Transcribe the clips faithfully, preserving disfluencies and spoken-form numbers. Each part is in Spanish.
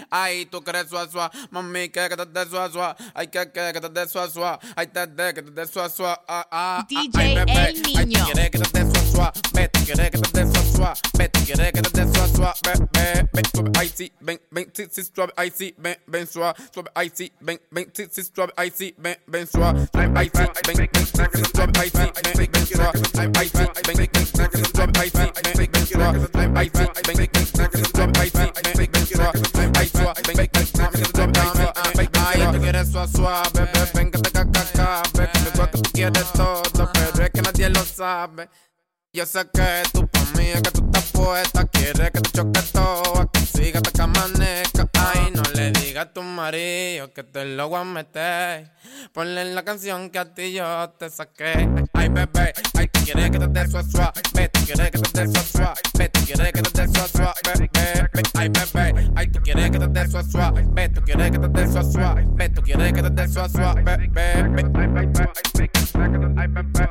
Ay, tú quieres suá, suá. Mami, que que te dé suá, suá. Ay, que que que te dé suá, suá. Ay, te dé que te dé suá, suá. Ah, ah, D J ay, bebé. El Niño. Ay, tú quieres que te dé suá, suá. Ve, tú quieres que te dé suá, suá. Ve, tú quieres que te dé suá, suá. Ve, ve, ven, suave, ay, sí. Ven, ven, sí, sí, suave, ay, sí. Ven, ven, suave, suave, ay, sí. Ven, ven, sí, sí, suave, ay, sí. Ven, ven, suave, ay, sí. Ven, ven, sí, sí, suave, ay, sí. Ven, ven, suave, ay, sí. Ven, ven, sí, sí, suave, ay, sí. Ven, ven, suave, ay, sí. Ven, ven, sí, sí, suave, ay, sí. Ven, ven, suave, ay, suave. Ven, ven, sí, sí, suave, ay, sí. Ay, tú quieres suave, suave, bebé. Ven, que te caca, bebé. Que tú que tú quieres todo, pero es que nadie lo sabe. Yo sé que tú pa' mí es que tú estás puesta. Quieres que te choque todo, a que siga hasta que amanezca. Ay, no le digas a tu marido que te lo voy a meter. Ponle la canción que a ti yo te saqué. Ay, bebé, ay, tú quieres que te dé suave, suave. Ve, tú quieres que te dé suave, suave. Ve, tú quieres que te dé suave, suave. Bebé, ay, bebé, ay, tú quieres que te dé suave, suave. Ve, tú quieres que te dé suave, suave. Ve, tú quieres que te dé suave, suave. Bebé, ay, bebé, ay, bebé, ay, bebé,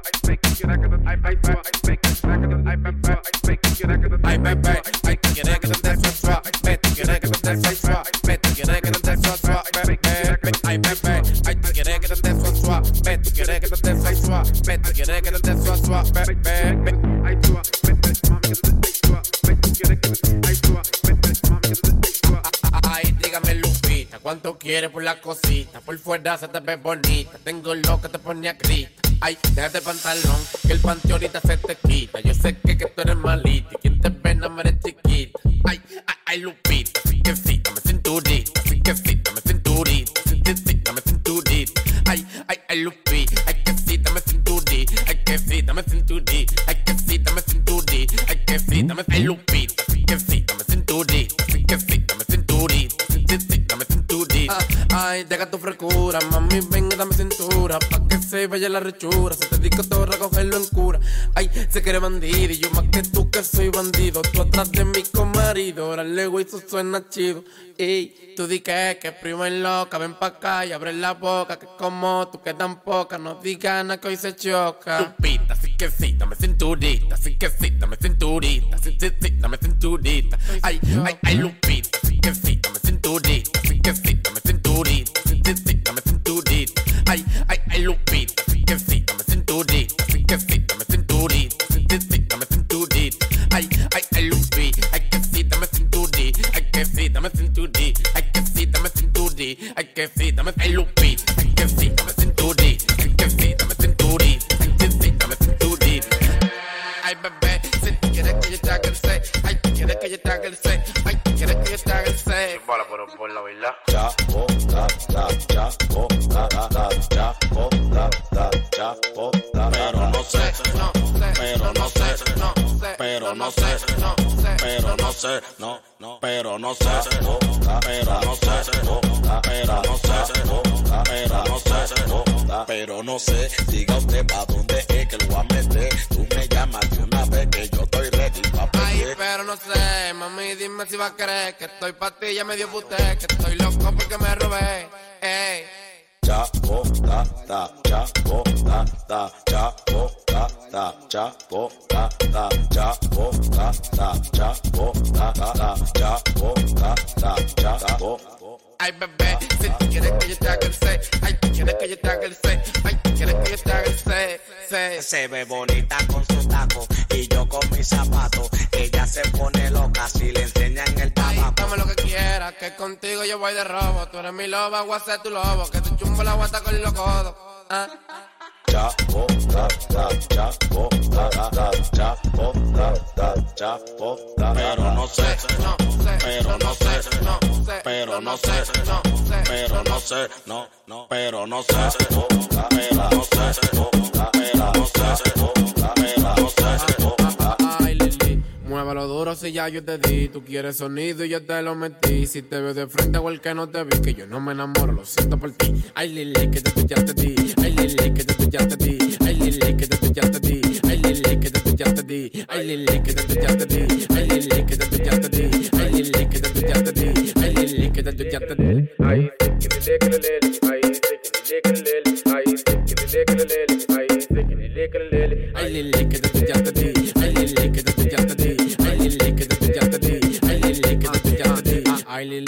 ay, bebé, ay, tú quieres que te dé suave, suave. Ve, tú quieres que te dé suave, suave. Ve, tú quieres que te dé suave, suave. Bebé, ay, bebé, ay, tú quieres que te dé suave, suave. Ve, tú quieres que te dé suave, suave. Ve, tú quieres que te dé suave, suave. Bebé, ay, suave, bebé, mami, que te dé suave. Ve, tú quieres que te dé suave. Bebé, mami, que te dé suave. Ay, dígame, Lupita, ¿cuánto quieres por la cosita? Por fuera se te ve bonita. Tengo lo que te pone a grita. Ay, déjate el pantalón, que el panty ahorita se te quita. Yo sé que, que tú eres malita y quien te ve no me eres chiquita. Ay, ay, ay, Lupita, sí que sí, dame cinturita. Sí que sí, dame cinturita. Sí que sí, dame cinturita. Ay, ay, ay, Lupita, ay que sí, dame cinturita. Ay que sí, dame cinturita. Ay que sí, dame cinturita. Ay que sí, dame, ay, Lupita, sí que sí, dame cinturita. Sí que sí, dame cinturita. Sí que sí, dame cinturita. Ay, deja tu frescura, mami, ven y dame cintura. Pa' que se vaya la rechura. Se te digo todo, recogerlo en cura. Ay, se quiere bandido y yo más que tú que soy bandido. Tú atrás de mí con marido, órale, güey, eso suena chido. Ey, tú di que, que primo es loca. Ven pa' acá y abre la boca. Que como tú que tan poca, no digas nada que hoy se choca. Lupita, sí que sí, dame cinturita. Sí que sí, dame cinturita. Sí, sí, sí, dame cinturita. Ay, ay, ay, Lupita, sí que sí, dame cinturita. Sí que sí, dame cinturita. Sí, sí, sí, dame cinturita. Ay, ay, ay, Lupita, sí que sí, dame cinturita. Sí que sí, dame cinturita. Sí, sí, sí, dame cinturita. Ay, ay, ay, Lupita, ay que sí, dame cinturita. Ay que sí, dame cinturita. Ay que sí, dame cinturita. Ay que sí, dame, ay, Lupita, ay que sí, dame cinturita. Ay que sí, dame cinturita. Ay que sí, dame cinturita. Ay, bebé, si tú quieres que yo te haga el sex. Ay, tú quieres que yo te haga el sex. Ay, tú quieres que yo te haga el sex. Para, pero por la verdad. Ya, oh, da, da, ya, oh, da, da, da, ya, oh, da, da, ya, oh, da, pero no sé, No sé, pero no sé, no sé, pero no sé, no sé, pero no sé, no, no, pero no sé, oh, da, pero no sé, oh, da, pero no sé, oh, da, pero no sé, oh, da, pero no sé, diga usted pa' dónde es que lo voy a meter, tú me llamas de una vez que yo estoy ready pa' ay, pedir. pero no sé, mami, dime si va a creer que estoy pa' ti, ya me dio puté, que estoy loco porque me robé, ey. Ya, oh, da, da, ya, oh, da, da, ya, oh, da, da, ya, oh, da, da, ya, oh, da, da, ya, oh, da, da, da, ya, oh, da, da, ya, oh. Ay, bebé, si tú quieres que yo te haga el sex. Ay, tú quieres que yo te haga el sex. Ay, tú quieres que yo te haga el sex. sex. Se ve bonita con su taco y yo con mis zapatos. Ella se pone loca si le enseñan el Ay, tabaco. dame lo que quieras, que contigo yo voy de robo. Tú eres mi loba, voy a ser tu lobo. Que te chumbo la guata con los codos. Ah. Ya, oh, da, da, ya, oh, da, da, da, ya, oh, da, da, ya, oh, da, pero no sé, No sé, pero no sé, no sé, pero no sé, no sé, pero no sé, no, no, pero no sé, oh, da, pero no sé, oh, da, pero no sé, oh, da, pero no sé, oh, da. Ay, Lili, muévelo duro si ya yo te di. Tú quieres sonido y yo te lo metí. Si te veo de frente o el que no te vi, que yo no me enamoro, lo siento por ti. Ay, Lili, que te ya te di. Ay, Lili, que te ya te di. Ay, Lili, que te ya te di. Ay, Lili, que te ya te di. Ay, Lili, que te ya te di. Ay, Lili, que te ya te di. Ay, Lili, que te ya te di. Ay, Lili, que te ya te di. Ay, que le le que le le. Ay, que le le que le le. Ay, que le le que le le. Ay, que le le que le le. Ay, Lili, que te ya te di. Ay, Lili, que te ya te di. Ay, Lili, que te ya te di. Ay, Lili, que te ya te di. Ay, Lili, suelta ese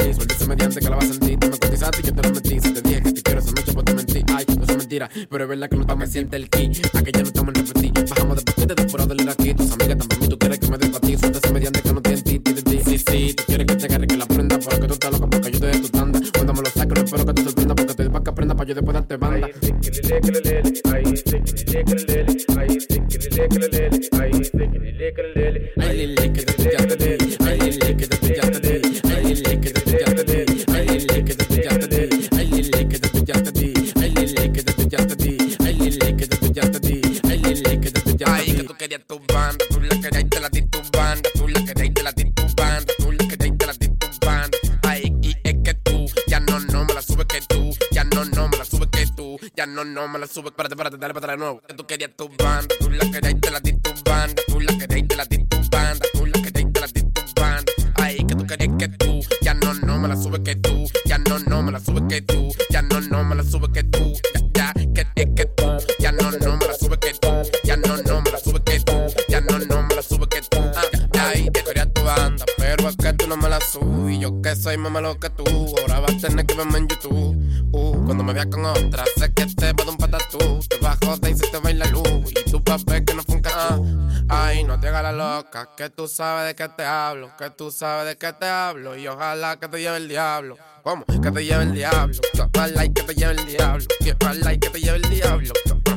mediante que la vas a sentir. Tú me cotizaste y yo te lo metí. Si te dije que te quiero esa noche, pues te mentí. Ay, no es mentira, pero es verdad que no me siente el ki. Aquella no estamos en repetir. Bajamos de paquete de fuera del aquí. Tus amigas también, tú quieres que me dé pa' ti. Suelta ese mediante que no tiene ti, ti, ti. Sí, sí, tú quieres que te agarre que la prenda. Pero que tú estás loca porque yo te dé tu tanda. Cuando me lo saco, no espero que te sorprenda. Porque te pa' que aprenda pa' yo después darte banda. Ay, lili, que te pillaste de ti. Ay, lili, que te pillaste de ti. Ay, lili, que te pillaste de ti. Ay, lili, que te pillaste de ti. Ay, lili, que te pillaste de ti. Ay, lili, que te pillaste de ti. Ay, lili, que te pillaste de ti. Ay, lili, que te pillaste de ti. Ay, que tú querías tu banda, tú la querías y te la di tu banda, tú la querías y te la di tu banda, tú la querías y te la di tu banda. Ay, y es que tú, ya no, no me la subes que tú, ya no, no me la subes que tú, ya no, no me la subes. Espérate, espérate, dale para atrás de nuevo. Que tú querías tu banda, tú la querías y te la di tu banda, tú la querías y te la di tu banda, tú la querías y te la di tu banda. Ay, que tú querías que tú, ya no, no me la subes que tú, ya no, no me la subes que tú, ya no, no me la subes que tú, ya, ya, que es que tú, ya no, no me la subes que tú, ya no, no me la subes que tú, ya no, no me la subes que tú. Ah, ya, y te quería tu banda, pero es que tú no me la subes. Y yo que soy más malo que tú, ahora vas a tener que verme en YouTube. Uh, cuando me veas con otra, sé que te va a dar un patatú. Te va a joder y se te va a ir la luz. Y tu papel que no fue un cachú. Ay, no te hagas la loca, que tú sabes de qué te hablo, que tú sabes de qué te hablo. Y ojalá que te lleve el diablo. ¿Cómo? Que te lleve el diablo. Ojalá y que te lleve el diablo. Que ojalá y que te lleve el diablo.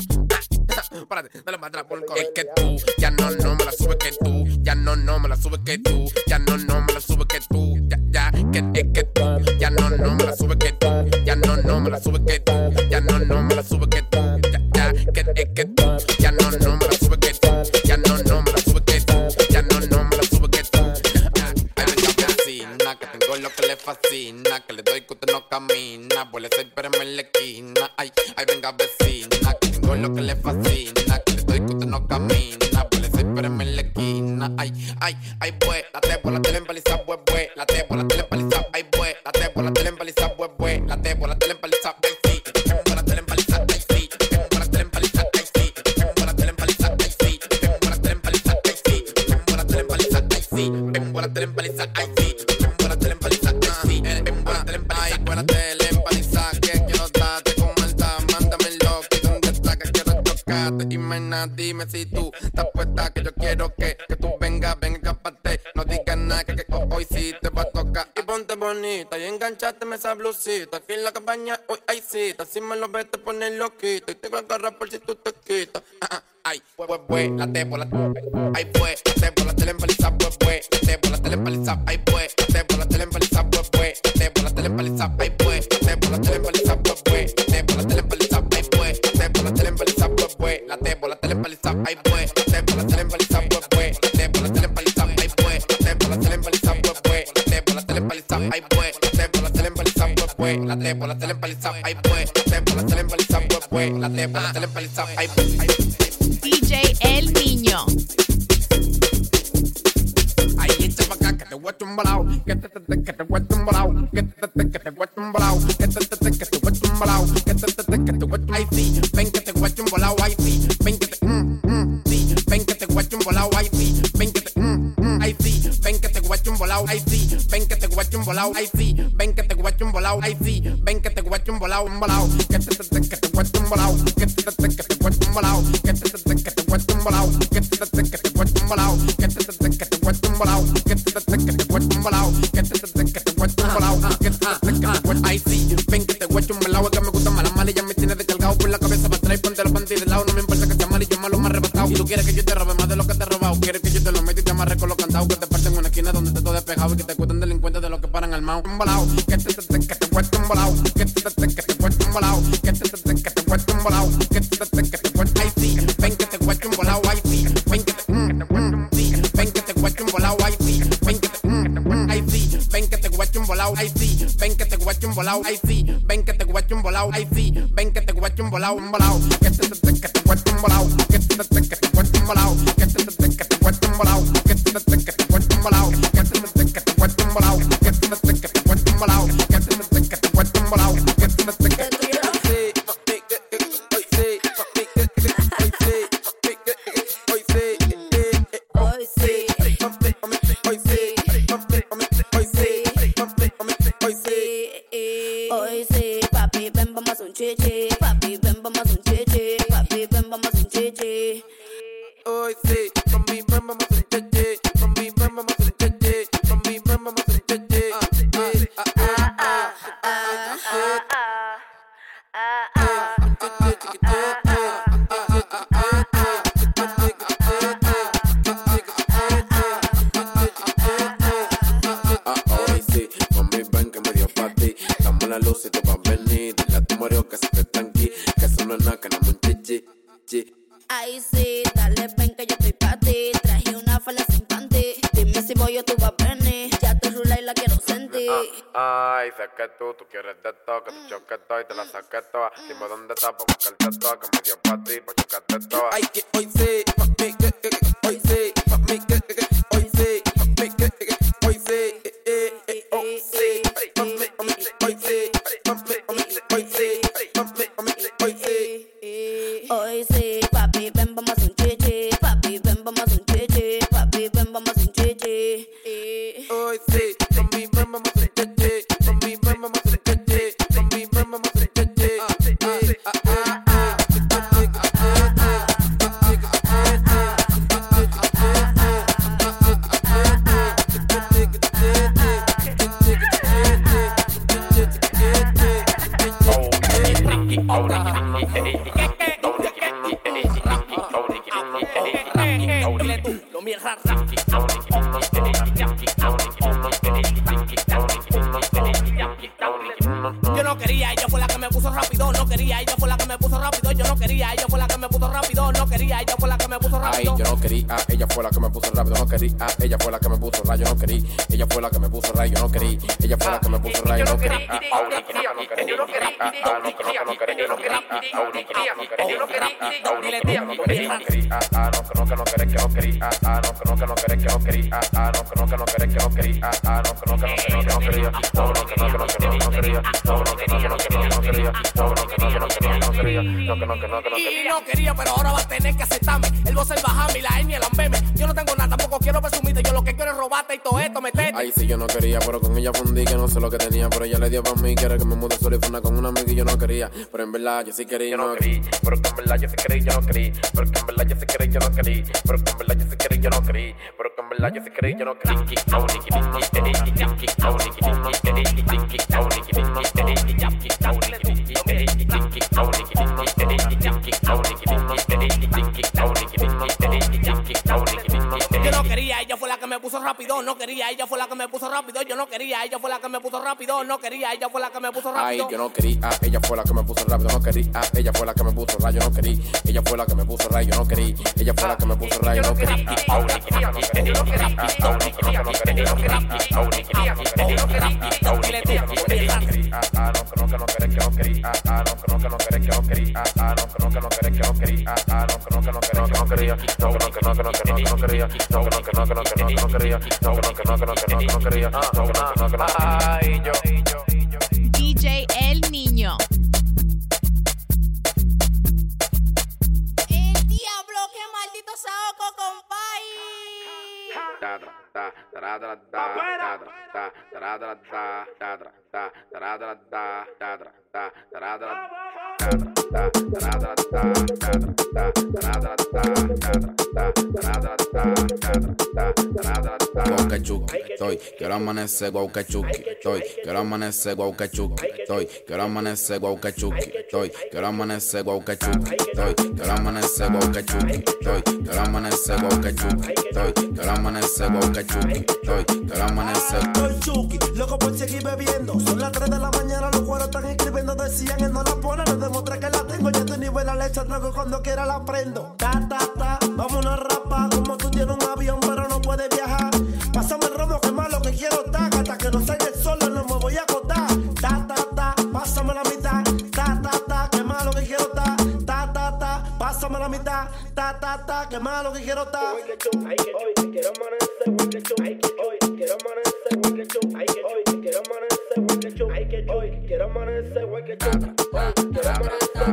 Párate, dale para atrás por el codo. Es que tú, ya no, no me la subes que tú, ya no, no me la subes que tú, ya no, no me la subes que tú, ya, ya, que es que tú, ya no, no me la subes que tú, ya no, no me la subes que tú, ya no, no me la subes que tú, ya, ya, que es que tú, ya no, no me la subes que tú, ya no, no me la subes que tú, ya no, no me la subes que tú, ya, ya. Ay, venga vecina, que tengo lo que le fascina, que le doy que usted no camina, vuelve a ser pero en la esquina. Ay, ay, venga vecina, que tengo lo que le fascina, que le doy que usted no camina, vuelve a ser pero en la esquina. Ay, ay, ay, pues, la te por la tele empaliza, pues, pues, la te por la tele empaliza, ay, pues, la te por la tele empaliza, pues, pues, la te por la tele empaliza, ay, sí, por la tele empaliza, ay, sí, por la tele empaliza, ay, sí, por la tele empaliza, ay, sí, por la tele empaliza, ay, sí, por la tele empaliza, ay, sí, por la tele empaliza, ay, sí, por la tele empaliza, ay, sí, por la tele empaliza, por la tele empaliza, que quiero darte con maldad, mándame el loco, donde está que quiero tocarte, y mena, dime si tú estás puesta, que yo quiero que, que tú vengas, venga, escapate, no digas nada, que, que hoy sí te va a tocar, y ponte bonita, y engancháteme esa blusita, aquí en la cabaña hoy hay cita, si me lo ves te pones loquito, y te voy a agarrar por si tú te quitas, ah, ah, ay, pues, pues, la te por la, ay, pues, la te por la tele empaliza, pues, pues, la te por la tele empaliza, ay, pues, la te por la tele empaliza, pues, pues, la te por la tele empaliza, ay, pues, la te por la tele empaliza, pues, pues, la te por la tele empaliza, ay, pues, la te por la tele empaliza, pues, pues, la te por la tele empaliza, ay, pues, la te por la tele empaliza, pues, pues, la te por la tele empaliza, ay, pues, la te por la tele empaliza, pues, pues, la te por la tele empaliza, ay, pues, la te por la tele empaliza, pues, pues, la te por la tele empaliza, ay, pues, la te por la tele empaliza, pues, pues, la te por la tele empaliza, ay, pues. D J El Niño. Ay, echa pa' acá que te voy a chumbalao, que te te te que te voy a chumbalao, que te te te que te voy a chumbalao, que te te te que te voy a chumbalao, que te te te que te voy a chumbalao. Ay, sí, ven que te voy a chumbalao, ay, sí, ven que te mm, mm, sí, ven que te voy a chumbalao, ay, sí, ven que te mm, mm, ay, sí, ven que te voy a chumbalao, ay, sí, ven que te voy a chumbalao, ay, sí, ven que te voy a chumbalao, ay, sí, ven que te voy a chumbalao, chumbalao, que te te te que te voy a chumbalao, que te te te que te voy a chumbalao, que te te te que te voy a chumbalao, que te te te que te voy a chumbalao, que te te te que te voy a chumbalao, que te te te que te voy a chumbalao, que te te te que te voy a chumbalao, que te te te que te voy a, ay, sí, ven que te voy a chumbalao, es que me gusta mala mala y ya me tiene descargado por la cabeza para atrás y ponte los panties de lado, no me importa que sea mal y yo malo más arrebatado, y tú quieres que yo te robe más de lo que te he robado, quieres que yo te lo meta y te amarre con los cantados, que te parten en una esquina donde te todo despejado y que te cuenten delincuentes de los que paran al mao, chumbalao, que te te te que te voy a chumbalao, que te te te que te voy a chumbalao, que te te te que te voy a chumbalao, que te te te que te voy a, ay, sí, ven que te voy a chumbalao, ay, sí, ven que te mm, mm, sí, ven que te voy a chumbalao, ay, sí, ven que te mm, ay, sí, ven que te voy a chumbalao, ay, sí, ven que te voy a chumbalao, ay, sí, ven que te voy a chumbalao, ay, sí, ven que te voy a chumbalao, chumbalao, que te te te que te voy a chumbalao, que te te te que te voy a chumbalao, que te te te que te voy a chumbalao, que te te te que te voy a chumbalao, que te te te que te voy a chumbalao, que te te te que te voy a chumbalao, que te te te que te voy a chumbalao, que te te te que Hoy sí. Hoy sí, papi, ven, vamos a hacer un chichi. Papi, ven, vamos a hacer un chichi. Papi, ven, vamos a hacer un chichi. Hoy sí, mami, ven, vamos a hacer un chichi. Mami, ven, vamos a hacer un chichi. Mami, ven, vamos a hacer un chichi. Ah, ah, ah, ah, ah, ah, la luz y tú vas a venir. Dile a tu marido que se esté tranqui, que eso no es nada, que no me un chichi, chi. Ay sí, dale ven que yo estoy pa' ti. Traje una falda sin panty. Dime si voy o tú vas a venir. Ya te rula y la quiero sentir. Ay, sé que tú, tú quieres de todo, que te choque todo y te la saque toda. Dime dónde está pa' buscarte toda, que me dio pa' ti, pa' chocarte toda. Ay, que hoy sí, pa' mí, que, que, que, hoy sí, pa' mí, que, que, que, hoy sí, pa' mí, que, que, que, hoy sí, eh, eh, eh, oh, sí, pa' mí, pa' mí, hoy sí, pa' mí, pa' mí, hoy sí, pa' mí, pa' mí, hoy sí. Hoy sí, papi, ven, vamos a hacer un chichi. Papi, ven, vamos a hacer un chichi. Papi, ven, vamos a hacer un chichi. Hoy sí, pa' mí, ven, vamos a hacer un chichi. Pa' mí, ven, vamos a hacer un chichi. Pa' mí, ven, vamos a hacer un chichi. Ah, ah, ah, ah. Yo no quería, ella fue la que me puso rápido. No quería, ella fue la que me puso rápido. Yo no quería, ella fue la que me puso rápido. No quería, ella fue la que me puso rápido. Ay, yo no quería, ella fue la que me puso rápido. No quería, ella fue la que me puso rayo. No quería, ella fue la que me puso rayo. No quería, ella fue la que me puso rayo. No quería, yo no quería, yo no quería, yo no quería, yo no quería, yo no quería, yo no quería, yo no quería, yo no quería, yo no quería, ah, no, que no, que no querés, que no quería, ah, no, que no, que no querés, que no quería, ah, no, que no, que no querés, que no quería, ah, no, que no, que no, que no, que no quería, no, que no, que no, que no, que no quería, no, que no, que no, que no, que no quería, no, que no, que no, que no, que no quería, no, que no, que no, que no quería. Y no quería, pero ahora va a tener que aceptarme. El voz, el bajame y la etnia, el ambeme. Yo no tengo nada, tampoco quiero presumirte. Yo lo que quiero es robarte y todo esto, meterte. Ay, sí, yo no quería, pero con ella fundí que no sé lo que tenía. Pero ella le dio pa' mí, quiere que me mude solo y funda con una amiga y yo no quería. Pero en verdad yo sí quería, yo no quería. Pero que en verdad yo sí quería, yo no quería. Pero que en verdad yo sí quería, yo no quería. Pero que en verdad yo sí quería, yo no quería. Pero que en verdad yo sí quería, yo no quería. Yo no quería, ella fue la que me puso rápido. No quería, ella fue la que me puso rápido. Yo no quería, ella fue la que me puso rápido. No quería, ella fue la que me puso rápido. Ay, yo no quería, ella fue la que me puso rápido. No quería, ella fue la que me puso rayo. No quería, ella fue la que me puso rayo. No quería, ella fue la que me puso rayo. No quería, yo no quería, yo no quería, yo no quería, yo no quería, yo no quería, yo no quería, yo no quería, yo no quería, yo no quería, ah, no, que no, que no querés, que no quería, ah, no, que no, que no querés, que no quería, ah, no, que no, que no querés, que no quería, ah, no, que no, que no querés, que no quería, no, que no, que no, que no, que no, que no quería, no, que no, que no, que no, que no, que no quería, no, que no, que no, que no, que no, que no quería, no, que no, que no, que no, ay, yo, yo, yo. D J El Niño. El diablo, qué maldito saoco, compay. Guaucachuki, estoy, quiero amanecer guaucachuki, estoy, quiero amanecer guaucachuki, estoy, quiero amanecer guaucachuki, estoy, quiero amanecer guaucachuki, estoy, quiero amanecer guaucachuki, estoy, quiero amanecer guaucachuki, estoy, quiero amanecer guaucachuki, estoy, quiero amanecer. Estoy chuki, loco por seguir bebiendo. Son las tres de la mañana, los cueros están escribiendo. Decían él no la pone, les demostré que la tengo. Ya este nivel la leche trago cuando quiera la prendo. Ta, ta, ta, vámonos a rapa. Como tú tienes un avión pero no puedes viajar. Pásame el romo, que más lo que quiero está. Hasta que no salga el sol, no me voy a acotar. Ta, ta, ta, pásame la mitad. Ta, ta, ta, que más lo que quiero está. Ta, ta, ta, pásame la mitad. Ta, ta, ta, que más lo que quiero está. Hoy quiero amanecer, hoy quiero amanecer, hoy quiero amanecer, hoy quiero amanecer, hoy quiero amanecer, hoy quiero amanecer, hoy quiero amanecer,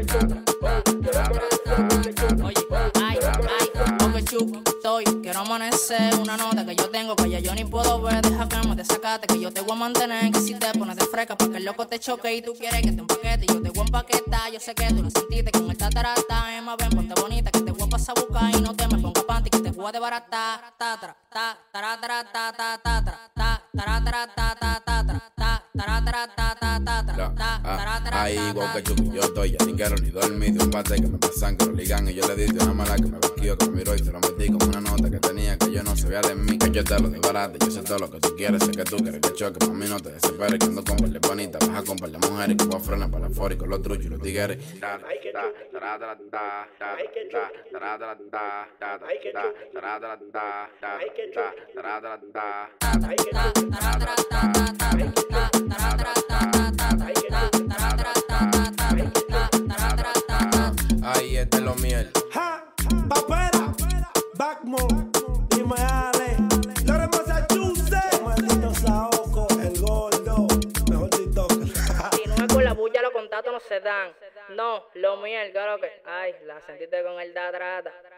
Oye, ay, ay, porque chuki, soy, quiero amanecer. sé, una nota que yo tengo que ya yo ni puedo ver. Deja que me desacate, que yo te voy a mantener. Que si te pones de fresca pa' que el loco te choque y tú quieres que te empaquete, yo te voy a empaquetar. Yo sé que tú lo sentiste con el tatarata. Es más, ven, ponte bonita que te voy a pasar a buscar. Y no te me ponga panty que te voy a desbaratar. Tatra, ta, taratara, ta, ta, tatra, ta, taratara, ta, ta, tatra, ta, taratara, ta, ta, tatra, ta, taratara. Ahí, igual que chuki, yo estoy, ya ni quiero ni dormir. De un bate que me pasan, que lo ligan. Y yo le di de una mala que me vestió, que me miró y se lo metí como una nota que tenía que yo no sabía de mí. Que yo te lo desbarate, yo sé todo lo que tú quieres. Sé que tú quieres que choque, para mí no te desesperes. Que ando con par de bonitas, vas a comprar de mujeres. Que voy a frenar para la fora y con los truchos y los tigres. Ahí es de lo miel. Ja, papera, Backmore, dime Ale, Lore Massachusetts, maldito Saoco, el gordo, mejor TikToker. Si no es con la bulla, los contactos no se dan. No, lo mío, el claro que. Ay, la sentiste con el da trata.